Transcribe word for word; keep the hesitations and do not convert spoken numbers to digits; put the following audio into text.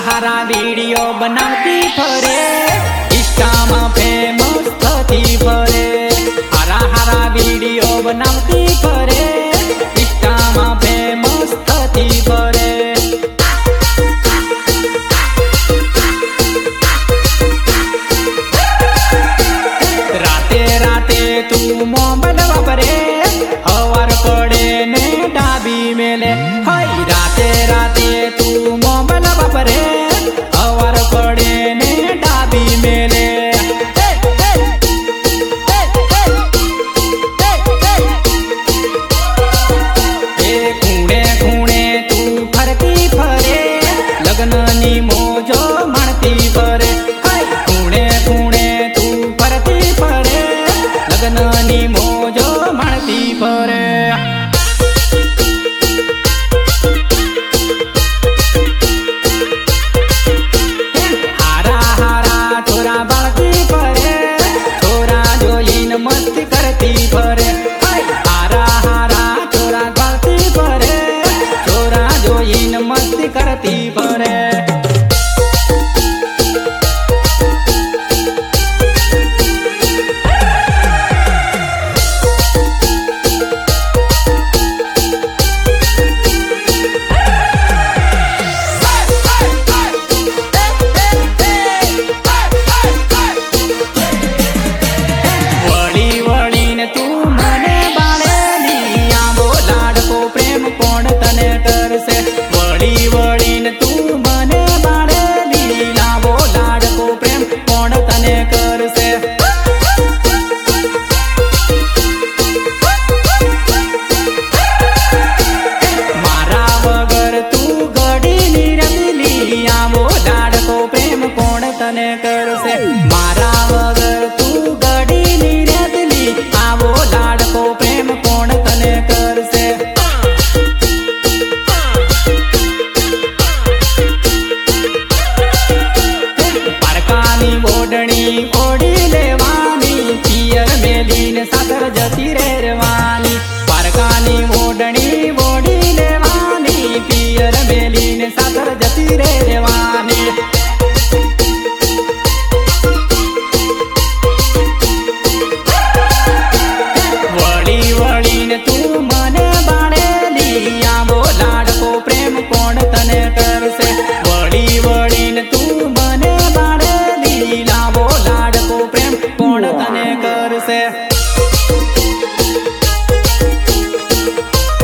हारा वीडियो बनाती फरे, इंस्टा में फेमस थती फरे। हारा हारा वीडियो बनाती फरे, इंस्टा में फेमस थती फरे। राते राते तू मोबाइल वापरे, हवार पड़े ने डाबी मेले। हाय राते राते तू मोबाइल वापरे, हवार पड़े ने डाबी मेले। खूणे खूणे तू फरती फरे, लग्न नी मोजो माणती फरे। हाय खूणे खूणे तू फरती फरे, लग्न नी मोजो माणती फरे। हारा हारा छोरा बाळती फरे, छोरा जोईन मस्ती करती फरे। हारा हारा छोरा बाळती फरे, छोरा जोईन मस्ती करती फरे। वड़ी वड़ी ने तू मने बाळेली, लावो लाडको प्रेम कोण तने करसे। मारा वगर तू घडी नी रमली, आवो लाडको प्रेम कोण तने।